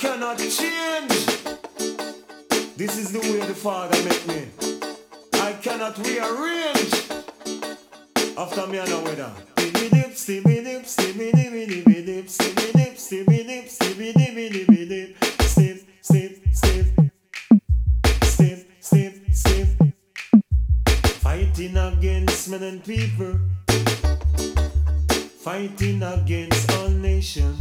cannot change. This is the way the Father make me. I cannot rearrange. After me, I know whether. Stimmy dip, stimmy dibby dibby dip, stimmy dip, stimmy dip, stimmy dibby dibby dip, stip, stip, stip, stip, stip, stip. Fighting against men and people, fighting against all nations.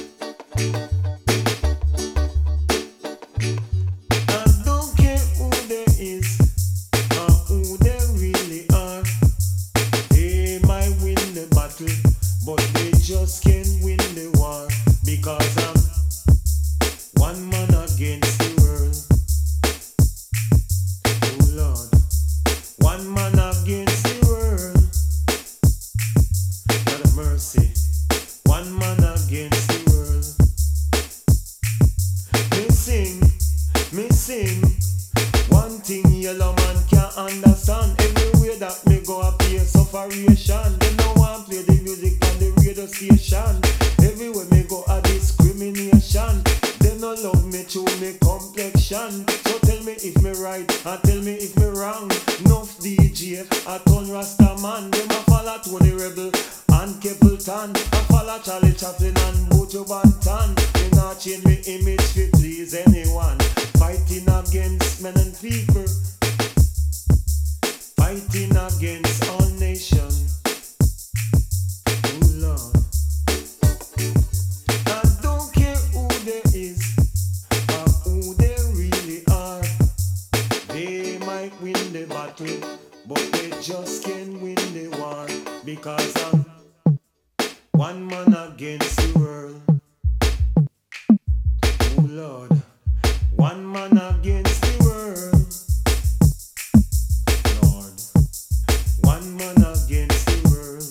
I don't care who there is or who they really are. They might win the battle, but they just can't win the war, because I'm one man against the world. Oh Lord, one man against the world. God of mercy, one man against the world. Me sing, one thing yellow man can't understand. Everywhere that me go up here sufferation. They no want play the music on the radio station. Everywhere me go a discrimination. They no love me through me complexion. So tell me if me right and tell me if me wrong. Nuff DJ I turn Rasta man. Them a follow Tony Rebel and Capleton. I follow Charlie Chaplin and Buju Banton. They not change me image to please anyone. Fighting against men and people, fighting against all nations. Oh Lord, I don't care who there is or who they really are. They might win the battle, but they just can't win the war, because I'm one man against the world. Oh Lord, one man against the world. Lord, one man against the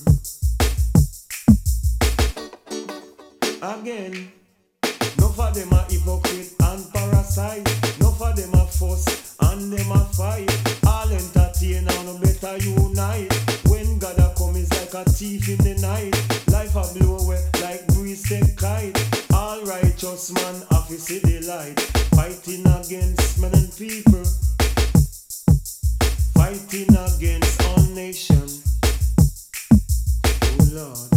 world. Again, enough of them are hypocrite and parasite. Enough of them are fuss and them are fight. All entertain and no better unite. When God a come is like a thief in the night. Life a blow away like breeze take kite. All righteous man have to see the light. Fighting against men and people, fighting against all nations. Oh Lord,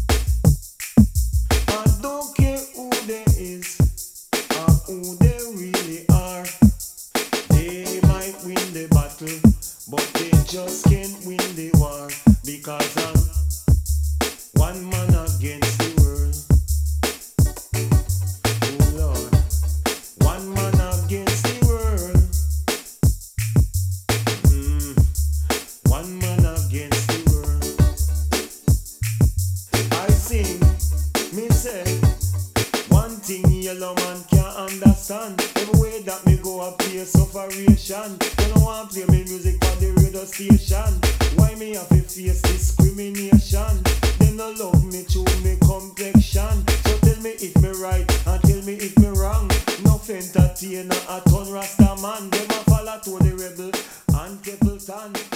I don't care who there is or who they really are. They might win the battle, but they just can't win the war, because I'm one man against the world. Oh Lord, one man against the world. One man against the world. I sing, me say, one thing yellow man can't understand. Everywhere that me go up here sufferation. They don't want to play me music on the radio station. Why me have to face discrimination? They no love me through me complexion. So tell me if me right and tell me if me wrong. Nuff entertainer a turn Rasta man. Them a follow Tony Rebel and Capleton.